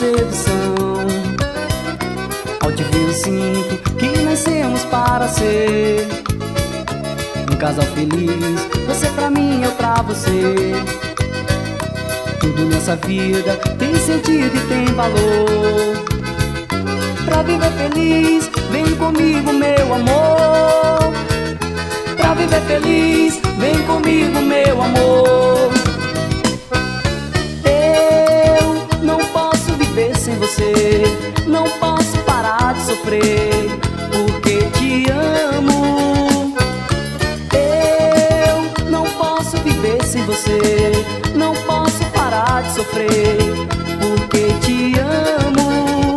sedução. Ao te ver eu sinto que nascemos para ser um casal feliz, você pra mim, eu pra você. Tudo nessa vida tem sentido e tem valor. Pra viver feliz, vem comigo, meu amor. Pra viver feliz, vem comigo, meu amor. Eu não posso viver sem você, não posso parar de sofrer, porque te amo. Eu não posso viver sem você, não posso parar de sofrer, porque te amo.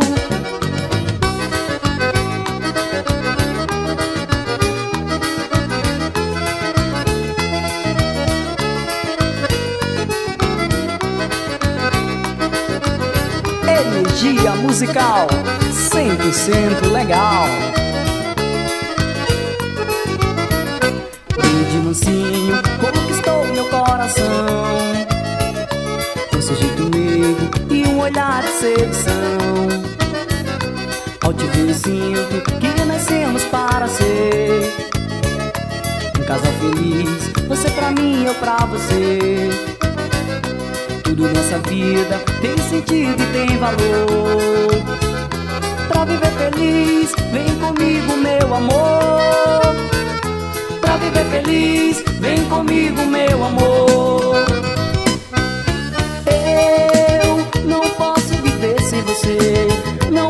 Energia musical 100% legal. Bem de mansinho conquistou meu coração, com seu jeito meigo e um olhar de sedução. Ao te ver eu sinto que nascemos para ser um casal feliz, você pra mim, eu pra você. Tudo nessa vida tem sentido e tem valor. Pra viver feliz, vem comigo, meu amor. Pra viver feliz, vem comigo, meu amor. Eu não posso viver sem você, não